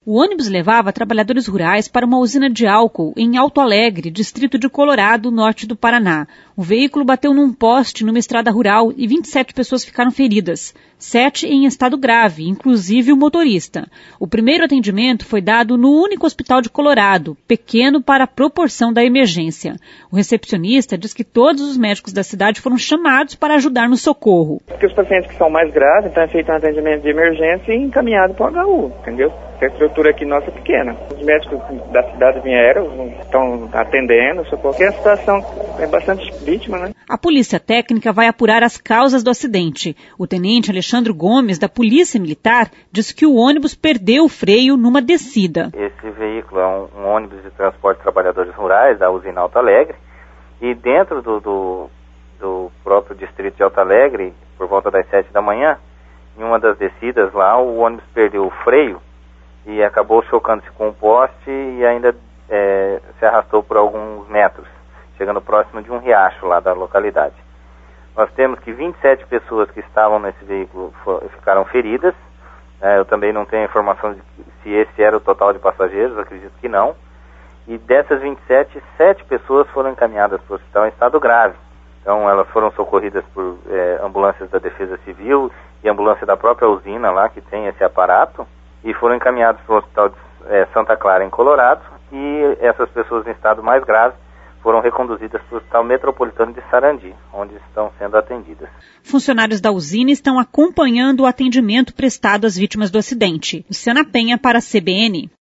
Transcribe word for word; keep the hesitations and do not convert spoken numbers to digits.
O ônibus levava trabalhadores rurais para uma usina de álcool em Alto Alegre, distrito de Colorado, norte do Paraná. O veículo bateu num poste numa estrada rural e vinte e sete pessoas ficaram feridas, sete em estado grave, inclusive o motorista. O primeiro atendimento foi dado no único hospital de Colorado, pequeno para a proporção da emergência. O recepcionista diz que todos os médicos da cidade foram chamados para ajudar no socorro. Porque os pacientes que são mais graves, então é feito um atendimento de emergência e encaminhado para o H U, entendeu? A estrutura aqui nossa é pequena. Os médicos da cidade vieram, estão atendendo, socorro. Porque a situação é bastante vítima, né? A polícia técnica vai apurar as causas do acidente. O tenente Alexandre Gomes, da Polícia Militar, diz que o ônibus perdeu o freio numa descida. Esse veículo é um, um ônibus de transporte de trabalhadores rurais da usina Alto Alegre. E dentro do, do, do próprio distrito de Alto Alegre, por volta das sete da manhã, em uma das descidas lá, o ônibus perdeu o freio e acabou chocando-se com um poste e ainda é, se arrastou por alguns metros, chegando próximo de um riacho lá da localidade. Nós temos que vinte e sete pessoas que estavam nesse veículo ficaram feridas. É, eu também não tenho informação de se esse era o total de passageiros, acredito que não. E dessas vinte e sete, sete pessoas foram encaminhadas para o hospital em estado grave. Então elas foram socorridas por é, ambulâncias da Defesa Civil e ambulância da própria usina lá, que tem esse aparato, e foram encaminhados para o hospital de é, Santa Clara, em Colorado, e essas pessoas em estado mais grave foram reconduzidas para o Hospital Metropolitano de Sarandi, onde estão sendo atendidas. Funcionários da usina estão acompanhando o atendimento prestado às vítimas do acidente. Luciana Penha para a C B N.